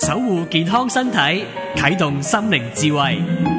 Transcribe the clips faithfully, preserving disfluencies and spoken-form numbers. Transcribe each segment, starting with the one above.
守護健康身體，啟動心靈智慧。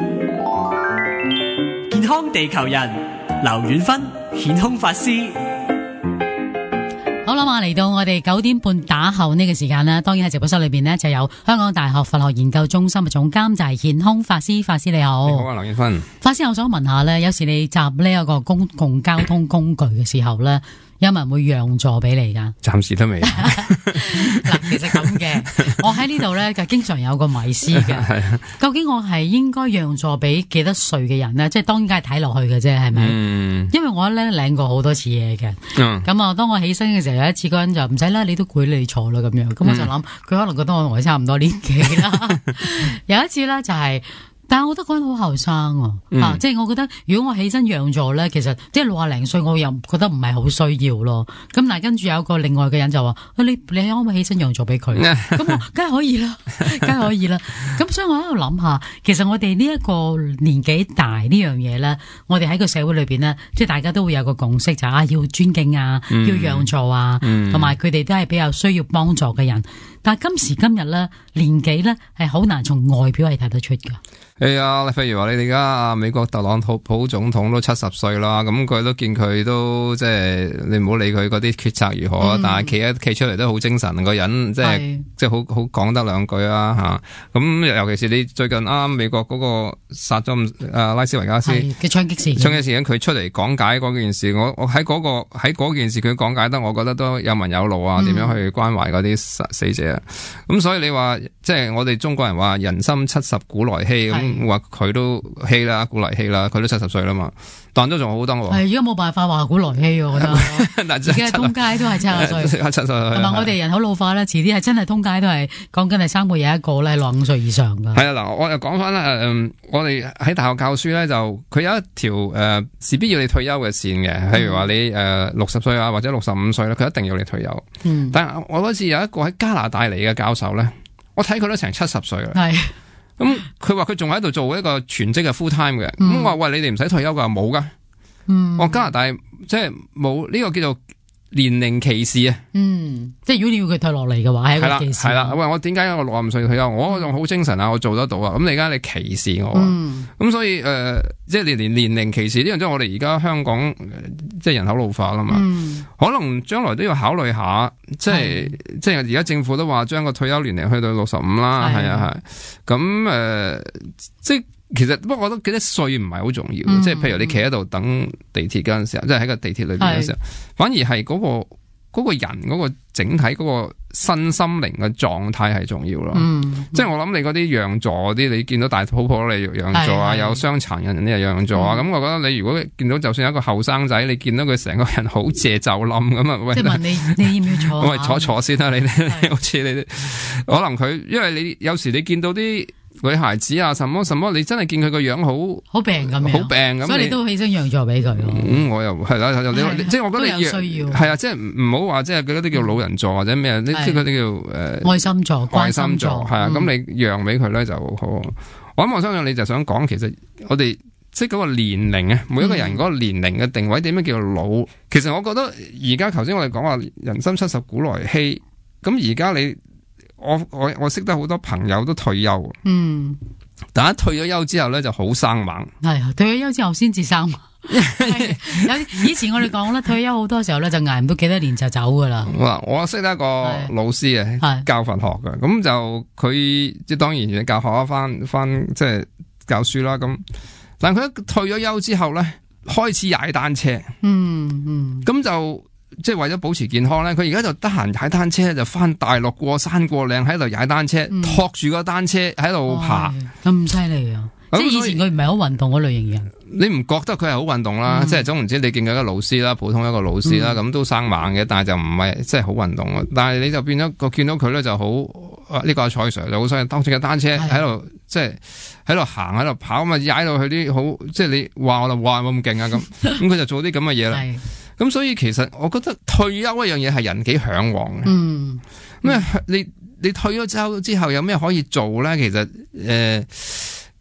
健康地球人，劉遠芬顯空法師。 好啦嘛，嚟到我哋九點半打後呢個時間啦，當然喺直播室裏邊呢，就有香港大學佛學研究中心嘅總監就係顯空法師。法師你好。 你好啊，劉遠芬。 法師，我想問下呢，有時你搭呢一個公共交通工具嘅時候呢，有冇人會讓座俾你噶？ 暫時都未。 嗱，其實咁嘅，我喺呢度咧就經常有個迷思嘅。究竟我係應該讓座俾幾多歲嘅人呢？即係當然梗係睇落去嘅啫，係咪？嗯。因為我咧領過好多次嘢嘅。嗯。咁啊，當我起身嘅時候，有一次嗰人就唔使啦，你都攰你坐啦咁樣。咁我就諗，佢、嗯、可能覺得我同佢差唔多年紀啦。有一次咧就係、是。但係我覺得嗰人好後生啊，嗯、啊，即係我覺得如果我起身讓座咧，其實即係六廿零歲，我又覺得唔係好需要咯。咁但係跟住有個另外嘅人就話，啊，你你可唔可以起身讓座俾佢？咁我梗係可以啦，梗係可以啦。咁所以我喺度諗下，其實我哋呢一個年紀大呢樣嘢咧，我哋喺個社會裏邊咧，即係大家都會有個共識，就係、啊要尊敬啊，嗯、要讓座啊，同埋佢哋都係比較需要幫助嘅人。但係今時今日咧，年紀咧係好難從外表係睇得出㗎。 係啊，譬如話你哋而家啊美國特朗普總統都七十歲啦，咁佢都見佢都即係你唔好理佢嗰啲決策如何，嗯、但係企一企出嚟都好精神個人，即係即係好好講得兩句啊吓。咁尤其是你最近啱啱美國嗰個殺咗啊拉斯維加斯嘅槍擊事件， 槍擊事件佢出嚟講解嗰件事，我我喺嗰、嗰個喺嗰件事佢講解得，我覺得都有文有路啊，點、嗯、樣去關懷嗰啲死者啊。咁所以你話即係我哋中國人話人心七十古來稀咁。話佢都稀啦，古來稀啦，佢都七十歲啦嘛，但都仲好登喎。係，而家冇辦法話古來稀，我覺得。而家通街都係七十歲，七十歲。同埋我哋人口老化咧，遲啲係真係通街都係講緊係三個有一個咧，六十五歲以上噶。係啊，嗱，我又講翻啦，嗯，我哋喺大學教書咧，就佢有一條誒，事必要你退休嘅線嘅，譬如話你誒六十歲啊，或者六十五歲咧，佢一定要你退休。嗯。但係我嗰次有一個喺加拿大嚟嘅教授咧，我睇佢都成七十歲啦。係。咁佢話佢仲喺度做一個全職嘅 full time 嘅，咁我話喂，你哋唔使退休噶，冇噶，嗯，我加拿大即係冇呢個叫做年齡歧視啊，嗯，即係如果你要佢退落嚟嘅話，係一個歧視。係啦，喂，我點解我六十五歲退休？我仲好精神啊，我做得到啊，咁你而家你歧視我，嗯，咁所以誒、呃，即係連年年齡歧視呢樣，即係我哋而家香港即係人口老化啦嘛，嗯、可能將來都要考慮下，即係即係而家政府都話將個退休年齡去到六十五啦，係啊係，咁誒、呃，即係。其實不過我都記得歲唔係好重要，嗯、即係譬如你企喺度等地鐵嗰陣時候，即係喺個地鐵裏邊嘅時候，反而係嗰、嗰個、嗰個人嗰個整體嗰個身心靈嘅狀態係重要咯。嗯、即係我諗你嗰啲讓座嗰啲，你見到大肚婆你讓座啊，有傷殘人你又讓座啊，咁、嗯、我覺得你如果見到就算有一個後生仔，你見到佢成個人好謝就冧咁啊，喂，即係問你你要唔要坐？我係坐坐先啦，你你好似你可能佢，因為你有時你見到啲。女孩子啊，什麼什麼，你真係見佢個樣好好病咁樣， 好病咁， 所以你都起身讓座俾佢。 嗯，我又係啦，即係我覺得你需要係啊，即係唔好話即係嗰啲叫老人座或者咩，即係嗰啲叫誒愛心座、關心座係啊。咁你讓俾佢咧就好。我諗我相信你就想講，其實我哋即係嗰個年齡啊，每一個人嗰個年齡嘅定位點樣叫做老？其實我覺得而家頭先我哋講話人生七十古來稀，咁而家你。我我我識得好多朋友都退休，嗯，但係退咗休之後咧就好生猛，係退咗休之後先至生猛。有以前我哋講咧，退休好多時候咧就挨唔到幾多年就走噶啦。嗱， 我識得一個老師啊，教佛學嘅，咁就佢即係當然教學翻翻即係教書啦。咁但係佢一退咗休之後咧，開始踩單車，嗯嗯，咁就。即係為咗保持健康咧，佢而家就得閒踩單車，就翻大陸過山過嶺喺度踩單車，嗯、托住個單車喺度爬， 咁犀利啊！即係以前佢唔係好運動嗰類型人， 你唔覺得佢係好運動啦？嗯、即係總唔知你見佢一個老師啦，普通一個老師啦，咁、嗯、都生猛嘅，但係就唔係即係好運動啊！但係你就變咗個見到佢咧就好，呢、呢個阿蔡 Sir 就好犀利，當住個單車喺度，即係喺度行喺度跑，咁啊踩到佢啲好，即係你話我就話冇咁勁啊咁，咁佢就做啲咁嘅嘢啦。咁所以其實我覺得退休一樣嘢係人幾向往嘅。嗯，咁啊、嗯、你你退咗之後之後有咩可以做咧？其實誒、呃，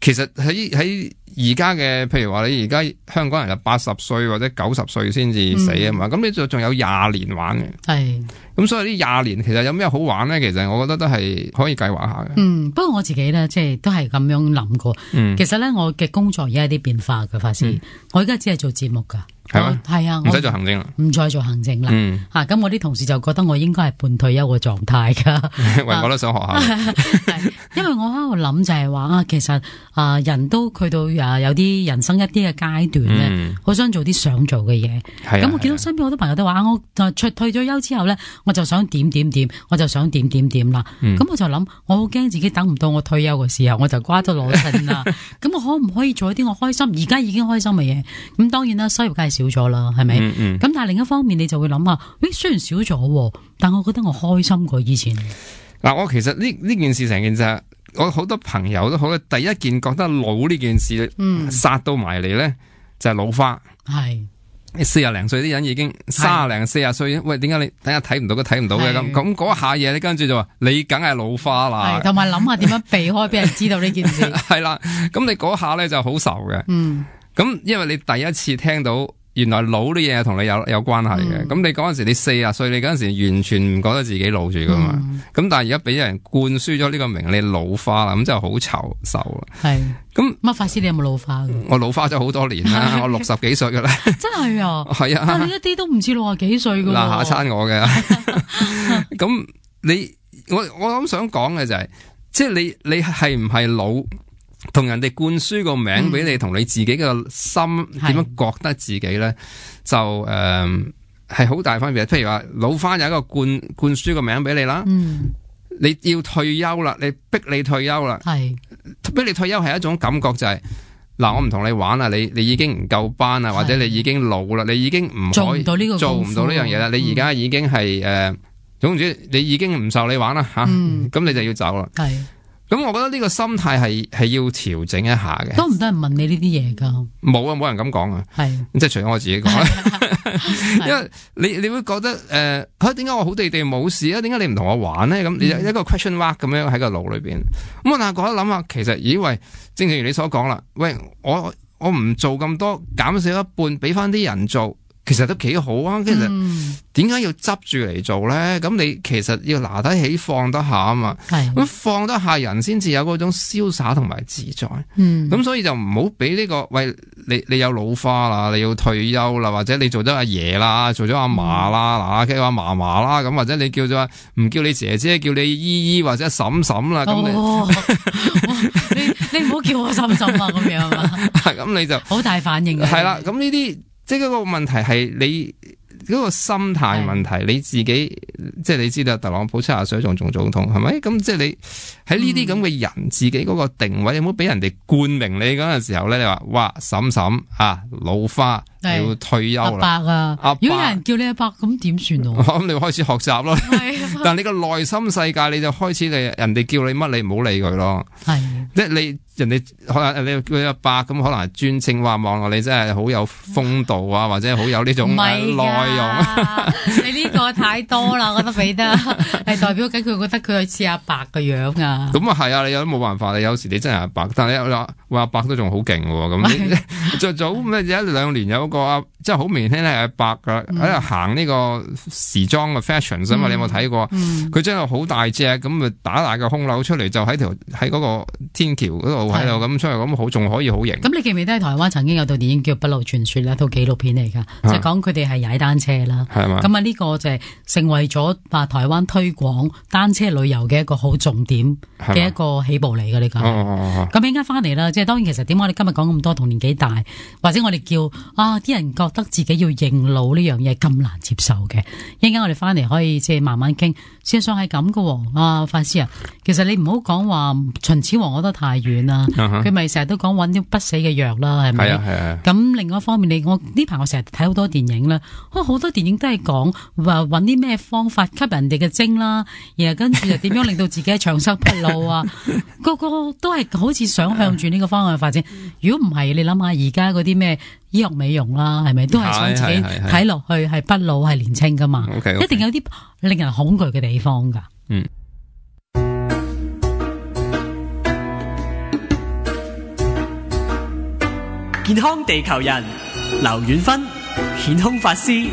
其實喺喺而家嘅，譬如話你而家香港人就八十歲或者九十歲先至死啊嘛，咁、嗯、你就仲有廿年玩嘅。係，咁所以呢廿年其實有咩好玩咧？其實我覺得都係可以計劃下嘅。嗯， 不過我自己咧，即係都係咁樣諗過。嗯，其實咧我嘅工作而家有啲變化嘅，法師、嗯，我而家只係做節目噶。係啊，係啊， 唔使做行政啦， 唔再做行政啦。 嗯， 吓、啊，咁我啲同事就覺得我應該係半退休嘅狀態噶。 喂，我都想學下。 因為我喺度諗就係話啊，其實啊，人都去到啊有啲人生一啲嘅階段咧，好、嗯、想做啲想做嘅嘢。咁、啊、我見到身邊好多朋友都話，我就退退咗休之後咧，我就想點點點，我就想點點點啦。咁、嗯、我就諗，我好驚自己等唔到我退休嘅時候，我就瓜咗攞身啦。咁我可唔可以做一啲我開心，而家已經開心嘅嘢？咁當然啦，收入梗係少咗啦，係咪？咁、嗯嗯、但係另一方面，你就會諗下，誒，雖然少咗，但我覺得我開心過以前。 嗱，我其實呢呢件事成件事，我好多朋友都好，第一件覺得老呢件事，嗯，殺到埋嚟咧，就係老花。係，四廿零歲啲人已經三廿零四廿歲，喂，點解你等下睇唔到都睇唔到嘅咁？咁嗰下嘢，你跟住就話你梗係老花啦。 同埋諗下點樣避開俾人知道呢件事。 係啦，咁你嗰下咧就好愁嘅。嗯，咁因為你第一次聽到。原來老啲嘢同你有有關係嘅，咁、嗯、你嗰陣時你四十歲，你嗰陣時完全唔覺得自己老住噶嘛，咁、嗯、但係而家俾人灌輸咗呢個名，你老花啦，咁真係好愁愁啊。係，咁乜法師你有冇老花？ 我老花咗好多年啦，我六十幾歲噶啦。 真係啊，係啊，但係你一啲都唔似六十幾歲噶。 嗱，嚇親我嘅。咁你我我諗想講嘅就係、是，即係你你係唔係老？同人哋灌輸個名俾你，同、嗯、你自己嘅心點樣覺得自己咧，就誒係好大分別。譬如話老花有一個灌灌輸個名俾你啦、嗯，你要退休啦，你逼你退休啦，係逼你退休係一種感覺就係、是、嗱，我唔同你玩啦，你你已經唔夠班啦，或者你已經老啦，你已經唔可以做唔到呢個做唔到呢樣嘢啦，你而家已經係誒、呃，總之你已經唔受你玩啦吓，咁、嗯啊、你就要走啦。係。咁我覺得呢個心態係係要調整一下嘅。都唔得人問你呢啲嘢噶。冇啊，冇人咁講啊。係，即係除咗我自己講啦。因為你你會覺得誒，吓點解我好地地冇事啊？點解你唔同我玩咧？咁你有一個 question mark 咁樣喺個腦裏邊。咁我但係覺得諗下，其實以為正正如你所講啦，喂，我我唔做咁多，減少一半，俾翻啲人做。其實都幾好啊！其實點解要執住嚟做咧？咁你其實要拿得起放得下啊嘛。係咁放得下人先至有嗰種瀟灑同埋自在。嗯，咁所以就唔好俾呢個喂你你有老花啦，你要退休啦，或者你做咗阿爺啦，做咗阿嫲啦，嗱叫阿嫲嫲啦，咁或者你叫咗唔叫你姐姐，叫你姨姨或者嬸嬸啦。咁、哦、你你你唔好叫我嬸嬸啊，咁樣啊。咁你就好大反應嘅。係啦，咁呢啲。即係嗰個問題係你嗰個心態問題，你自己即係你知道特朗普七十歲仲做總統係咪？咁即係你喺呢啲咁嘅人自己嗰個定位，有冇俾人哋冠名你嗰陣時候咧？你話哇嬸嬸啊老花要退休啦，阿伯啊，阿伯如果有人叫你阿伯咁點算啊？我諗你開始學習咯，但係你個內心世界你就開始你人哋叫你乜你唔好理佢咯，係即係你。人哋可能你叫阿伯咁，可能係專稱話望落你真係好有風度啊，或者好有呢種內容。你呢個太多啦，我覺得俾得係代表緊佢覺得佢似阿伯嘅樣啊。咁啊係啊，你有都冇辦法，你有時你真係阿伯，但係你話話阿伯都仲好勁喎。咁最早咩有一兩年有一個阿即係好明顯係阿伯噶喺度行呢個時裝嘅 fashion 啊嘛，你有冇睇過？佢、嗯、真係好大隻咁咪打大個胸鈕出嚟，就喺條喺嗰個天橋嗰度。喺度咁出嚟咁好，仲可以好型。咁你記唔記得喺台灣曾經有套電影叫《不老傳說》啦，套紀錄片嚟噶，就係講佢哋係踩單車啦。係嘛？咁啊呢個就係成為咗啊台灣推廣單車旅遊嘅一個好重點嘅一個起步嚟噶。呢個咁陣間翻嚟啦，即係當然其實點解我哋今日講咁多同年紀大，或者我哋叫啊啲人覺得自己要認老呢樣嘢咁難接受嘅，陣間我哋翻嚟可以即係慢慢傾。事實上係咁噶，啊法師啊，其實你唔好講話秦始皇，我覺得太遠啦。佢咪成日都講揾啲不死嘅藥啦，係咪？係啊係啊。咁另外一方面，你我呢排我成日睇好多電影啦，好多電影都係講話揾啲咩方法吸人哋嘅精啦，然後跟住就點樣令到自己長生不老啊？個個都係好似想向住呢個方向發展。如果唔係，你諗下而家嗰啲咩醫學美容啦，係咪都係想自己睇落去係不老係年輕噶嘛？ okay, okay. 一定有啲令人恐懼嘅地方噶。嗯。 健康地球人，劉遠芬，顯空法師。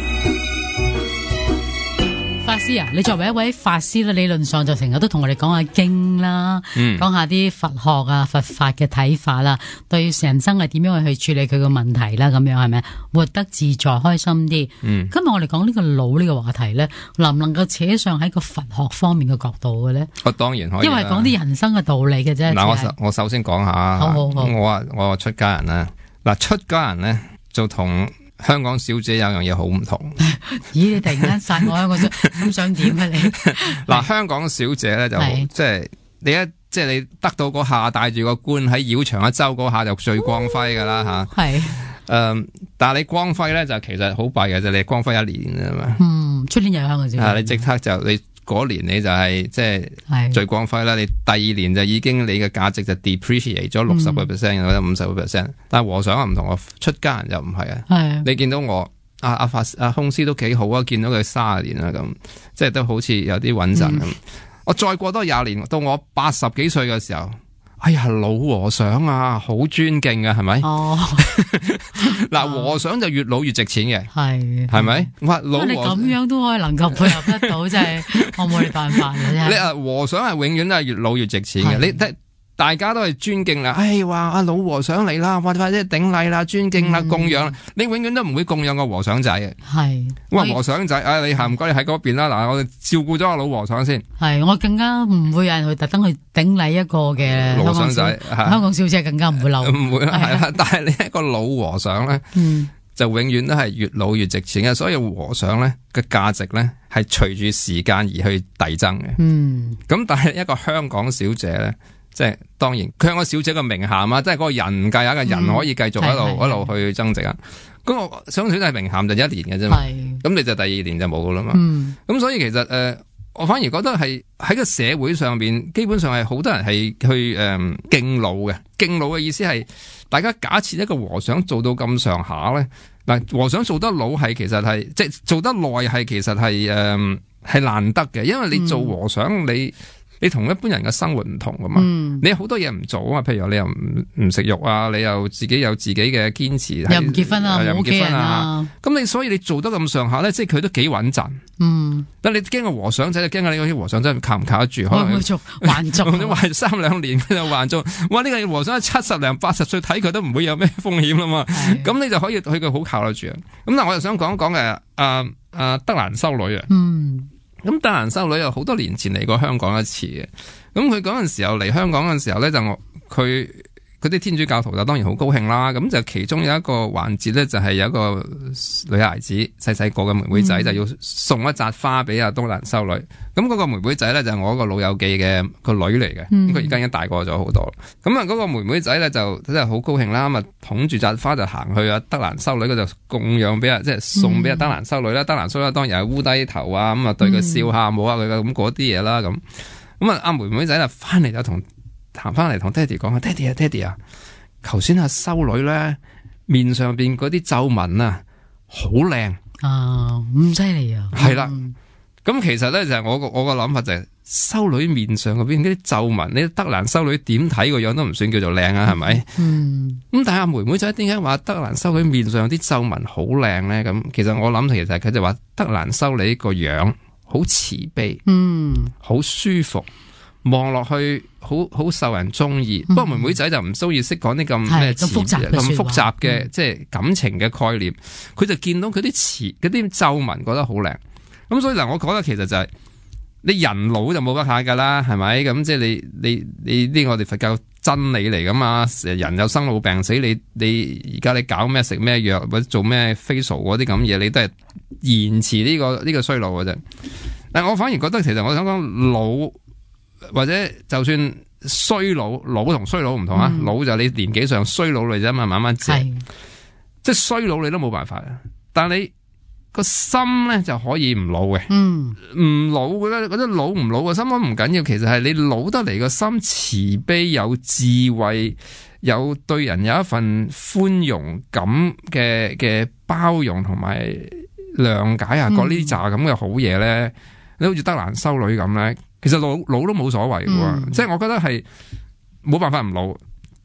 法師啊，你作為一位法師咧，理論上就成日都同我哋講下經啦， 嗯、講下啲佛學啊、佛法嘅睇法啦，對人生係點樣去處理佢個問題啦，咁樣係咪活得自在開心啲？嗯，今日我哋講呢個腦呢個話題咧，能唔能夠扯上喺個佛學方面嘅角度嘅咧？ 我當然可以， 因為講啲人生嘅道理嘅啫。 嗱，我首我首先講下， 好好好， 我話我話出家人啦，嗱，出家人咧就同香港小姐有樣嘢好唔同。 咦，你突然間殺我，我想咁想點啊你？ 嗱，香港小姐咧就即係你一即係你得到嗰下帶住個冠喺繞場一周嗰下就最光輝噶啦吓。係，誒，但係你光輝咧就其實好弊嘅啫，你光輝一年啊嘛。嗯，出年又香港小姐。啊，你即刻就你嗰年你就係即係最光輝啦，你第二年就已經你嘅價值就 depreciate 咗六十個 percent 或者五十個 percent。但係和尚啊唔同，我出家人就唔係啊。係，你見到我。阿阿法阿空師都幾好啊，見到佢卅年啦咁，即係都好似有啲穩陣咁。嗯、我再過多廿年，到我八十幾歲嘅時候，哎呀老和尚啊，好尊敬啊，係咪？哦，嗱和尚就越老越值錢嘅，係係咪？哇老和尚你咁樣都可以能夠配合得到，真係我冇你辦法嘅啫。你啊和尚係永遠都係越老越值錢嘅，你睇。大家都係尊敬啦，哎話阿老和尚嚟啦，或者或者頂禮啦、尊敬啦、嗯、供養，你永遠都唔會供養個和尚仔嘅。係，哇和尚仔，哎你行唔該你喺嗰邊啦，嗱我哋照顧咗個老和尚先。係，我更加唔會有人去特登去頂禮一個嘅和尚仔，香港小姐更加唔會漏。唔會啦，係啦，但係你一個老和尚咧，嗯、就永遠都係越老越值錢嘅，所以和尚咧嘅價值咧係隨住時間而去遞增嘅。嗯，咁但係一個香港小姐咧。即係當然，佢係個小姐嘅名銜啊！即係嗰個人計，有一個人可以繼續喺度一路去增值啊！咁我想小姐係名銜就一年嘅啫嘛，咁你就第二年就冇噶啦嘛。咁、嗯、所以其實誒、呃，我反而覺得係喺個社會上邊，基本上係好多人係去誒、呃、敬老嘅。敬老嘅意思係，大家假設一個和尚做到咁上下咧，嗱和尚做得老係其實係即係做得耐係其實係誒係難得嘅，因為你做和尚、嗯、你。你同一般人嘅生活唔同噶嘛？嗯、你好多嘢唔做啊嘛，譬如你又唔唔食肉啊，你又自己有自己嘅堅持，又唔結婚啊，又唔結婚啊，咁你所以你做得咁上下咧，即係佢都幾穩陣。嗯，但你驚個和尚仔，就驚你嗰啲和尚真係靠唔靠得住？可能做還俗，你還三兩年佢就還俗。哇！呢、這個和尚七十零八十歲睇佢都唔會有咩風險啦嘛。咁的你就可以去佢好靠得住啊。咁但我又想講一講嘅，啊啊德蘭修女啊。嗯。咁德蘭修女又好多年前嚟過香港一次嘅，咁佢嗰陣時候嚟香港嘅時候咧，就我佢嗰啲天主教徒就當然好高興啦。咁就其中有一個環節咧，就係有一個女孩子細細個嘅妹妹仔，嗯、就要送一扎花俾阿德蘭修女。咁嗰個妹妹仔咧就係我一個老友記嘅個女嚟嘅，咁佢而家已經大個咗好多。咁啊嗰個妹妹仔咧就真係好高興啦，咁啊捧住扎花就行去阿德蘭修女嗰度供養俾阿即係送俾阿德蘭修女啦。嗯、德蘭修女當然係烏低頭啊，咁啊對佢笑下冇下佢咁嗰啲嘢啦。咁咁啊阿妹妹仔就翻嚟就同行翻嚟同爹哋講啊，爹哋啊爹哋啊，頭先阿修女咧面上邊嗰啲皺紋啊好靚啊，咁犀利啊，係啦。咁其實咧就係我個我個諗法就係修女面上嗰邊嗰啲皺紋，你德蘭修女點睇個樣都唔算叫做靚啊，係咪？嗯。咁但係阿妹妹仔點解話德蘭修女面上啲皺紋好靚咧？咁其實我諗其實佢就話德蘭修女個樣好慈悲，嗯，好舒服，望落去好好受人中意。不過妹妹仔就唔中意識講啲咁咩咁複雜咁複雜嘅即係感情嘅概念。佢就見到佢啲慈嗰啲皺紋，覺得好靚。咁所以嗱，我覺得其實就係、是、你人老就冇得下噶啦，係咪？咁即係你你你呢個我哋佛教真理嚟噶嘛？人有生老病死，你你而家你搞咩食咩藥或者做咩 facial 嗰啲咁嘢，你都係延遲呢、這個呢、這個衰老嘅啫。但我反而覺得其實我想講老或者就算衰老，老同衰老唔同啊。嗯、老就你年紀上，衰老嚟啫嘛，慢慢借。是即係衰老你都冇辦法，但係你。個心咧就可以唔老嘅，嗯，唔老嘅咧，覺得老唔老嘅心都唔緊要，其實係你老得嚟個心慈悲有智慧，有對人有一份寬容感嘅嘅包容同埋諒解啊，嗰呢扎咁嘅好嘢咧，嗯、你好似德蘭修女咁咧，其實老老都冇所謂嘅，嗯、即係我覺得係冇辦法唔老。啲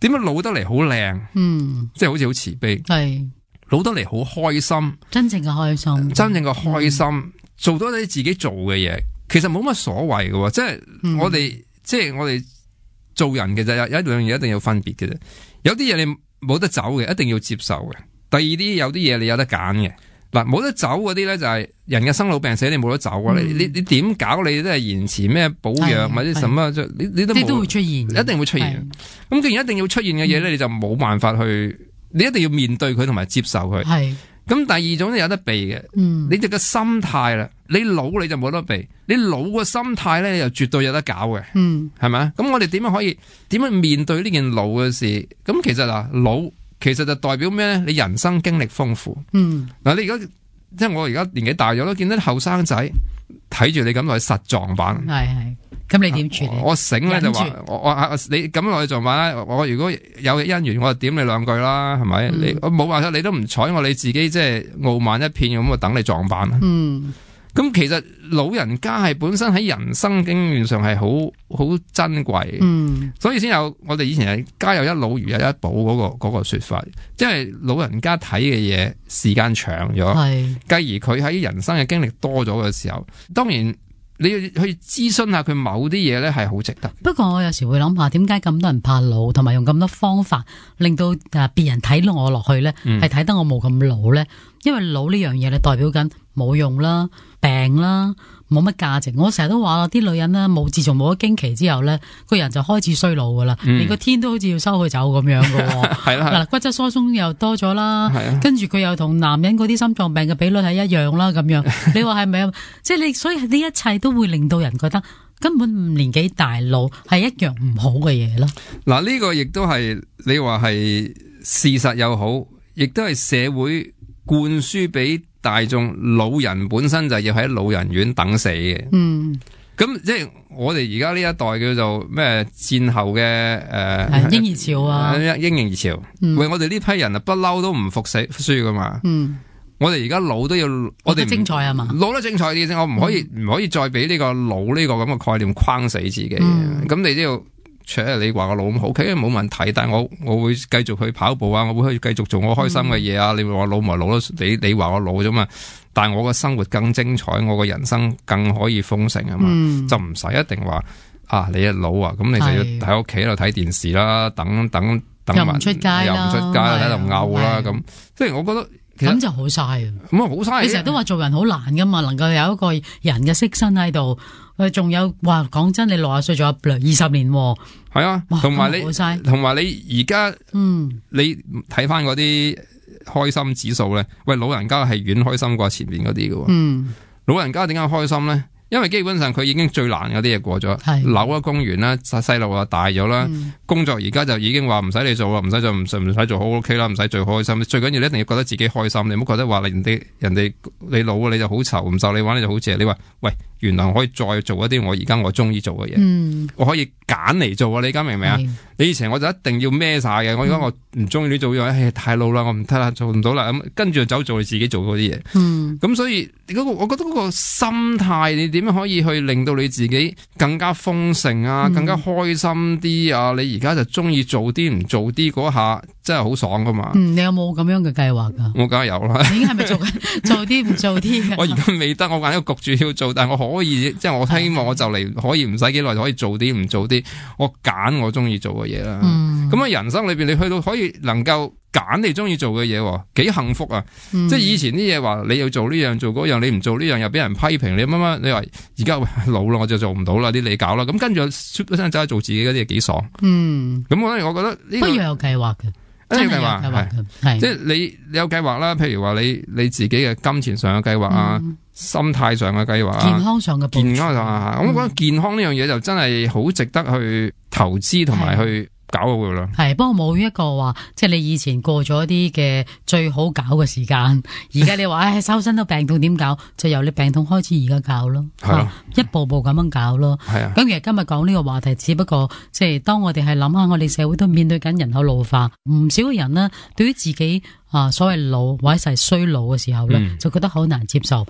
點樣老得嚟好靚？ 嗯， 即係好似好慈悲， 係老得嚟好開心， 真正嘅開心， 真正嘅開心，嗯、做到你自己做嘅嘢，其實冇乜所謂嘅，即係我哋、嗯、即係我哋做人嘅就有有一兩樣嘢一定要分別嘅啫。有啲嘢你冇得走嘅，一定要接受嘅。第二啲有啲嘢你有得揀嘅。嗱，冇得走嗰啲咧就係人嘅生老病死，你冇得走啊！嗯、你你你點搞你都係延遲咩保養或者什麼，你你都冇， 都會出現，一定會出現。咁既然一定要出現嘅嘢咧，嗯、你就冇辦法去，你一定要面對佢同埋接受佢。係咁，第二種咧有得避嘅，嗯、你哋嘅心態啦，你老你就冇得避，你老嘅心態咧又絕對有得搞嘅，係咪啊？咁我哋點樣可以點樣面對呢件老嘅事？咁其實嗱，老。其實就代表咩咧？你人生經歷豐富。嗯，嗱，你而家即係我而家年紀大咗咯，見到啲後生仔睇住你咁落去實撞板。係係，咁你點處理？我醒咧就話我我你咁落去撞板咧，我如果有姻緣，我就點你兩句啦，係咪？嗯、你我冇辦法，你都唔睬我，你自己即係傲慢一片咁，我等你撞板。嗯。咁其實老人家係本身喺人生經驗上係好好珍貴，嗯，所以先有我哋以前係家有一老如有一寶嗰個嗰個說法，即係老人家睇嘅嘢時間長咗，係，繼而佢喺人生嘅經歷多咗嘅時候，當然你要去諮詢下佢某啲嘢咧係好值得。不過我有時會諗下，點解咁多人怕老，同埋用咁多方法令到誒別人睇到我落去咧，係睇、嗯、得我冇咁老咧？因為老呢樣嘢咧代表緊冇用啦。病啦，冇乜價值。我成日都話啦，啲女人咧冇自從冇咗經期之後咧，個人就開始衰老噶啦，嗯、連個天都好似要收佢走咁樣噶。係啦，嗱，骨質疏鬆又多咗啦，的跟住佢又同男人嗰啲心臟病嘅比率係一樣啦，咁樣。你話係咪啊？即係你，所以呢一切都會令到人覺得根本年紀大老係一樣唔好嘅嘢咯。嗱，呢個亦都係你話係事實又好，亦都係社會灌輸俾大眾，老人本身就要喺老人院等死嘅。嗯，咁即係我哋而家呢一代叫做咩戰後嘅誒嬰兒潮啊，嬰兒潮。嗯、喂，我哋呢批人啊，不嬲都唔服死輸噶嘛。嗯，我哋而家老都要，我哋精彩係嘛？老得精彩啲先，我唔可以唔、嗯、可以再俾呢個老呢個咁嘅概念框死自己。咁、嗯、你都要。除咗你話我老咁好，其實冇問題，但係我我會繼續去跑步啊，我會去繼續做我開心嘅嘢啊。嗯、你話我老咪老咯，你你話我老啫嘛，但係我嘅生活更精彩，我嘅人生更可以豐盛啊嘛，嗯、就唔使一定話啊你一老啊，咁你就要喺屋企度睇電視啦，等等等，又唔出街啦，又唔出街喺度嘔啦，咁即係我覺得。咁就好嘥啊！咁啊好嘥！你成日都話做人好難噶嘛，能夠有一個人嘅色身喺度，佢仲有話講真，你六十歲仲有二十年，係啊，同埋你，同埋你而家，嗯，你睇翻嗰啲開心指數咧，喂，老人家係遠開心過前面嗰啲噶，嗯，老人家點解開心咧？因為基本上佢已經最難嗰啲嘢過咗，樓啊供完啦，細路啊大咗啦，嗯、工作而家就已經話唔使你做啦，唔使做唔使唔使做好 OK 啦，唔使最開心，最緊要你一定要覺得自己開心，你唔好覺得話人哋人哋你老你就好愁，唔受你玩你就好謝，你話喂，原來我可以再做一啲我而家我中意做嘅嘢，嗯、我可以揀嚟做啊！你而家明唔明啊？是你以前我就一定要孭晒嘅，我而家我唔中意你做嘢，唉、哎、太老啦，我唔得啦，做唔到啦，咁跟住就走做你自己做嗰啲嘢，咁、嗯、所以嗰、那個我覺得嗰個心態，你點樣可以去令到你自己更加豐盛啊，嗯、更加開心啲啊？你而家就中意做啲唔做啲嗰下，真係好爽噶嘛？嗯，你有冇咁樣嘅計劃噶？我梗係有啦。你係咪做緊做啲唔做啲？我而家未得，我硬係焗住要做，但係我可以，即係我希望我就嚟可以唔使幾耐就可以做啲唔做啲，我揀我中意做嘅嘢啦。咁啊、嗯，人生裏邊你去到可以能夠揀你中意做嘅嘢，幾幸福啊！嗯、即係以前啲嘢話你要做呢樣做嗰樣，你唔做呢樣又俾人批評，你乜乜你話而家老啦我就做唔到啦，啲你搞啦，咁跟住出生走去做自己嗰啲嘢幾爽。嗯，咁我我覺得呢、這個不要有計劃嘅。真係有計劃，係即係你你有計劃啦。譬如話你你自己嘅金錢上嘅計劃啊，嗯、心態上嘅計劃啊，健康上嘅健康上啊，嗯、我覺得健康呢樣嘢就真係好值得去投資同埋去搞好佢咯。係，不過冇一個話，即係你以前過咗啲嘅最好搞嘅時間，而家你話唉收身都病痛點搞，就由你病痛開始而家搞咯，係咯，一步步咁樣搞咯。係啊，咁其實今日講呢個話題，只不過即係當我哋係諗下，我哋社會都面對緊人口老化，唔少嘅人呢，對於自己啊所謂老或者係衰老嘅時候咧，嗯、就覺得好難接受。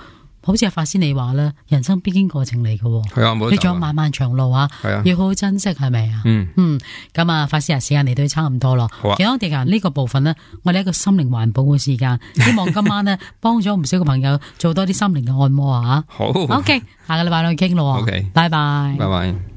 好似阿法師你話啦，人生必經過程嚟嘅， 係啊，冇得走啊， 你仲有漫漫長路啊， 係啊， 要好好珍惜，係咪啊？ 嗯嗯，咁啊，法師啊，時間嚟到差唔多咯。 好啊， 健康地球呢個部分呢，我哋一個心靈環保嘅時間，希望今晚呢幫咗唔少嘅朋友做多啲心靈嘅按摩啊。 好 ，OK，下個禮拜再傾咯。 OK， 拜拜， 拜拜。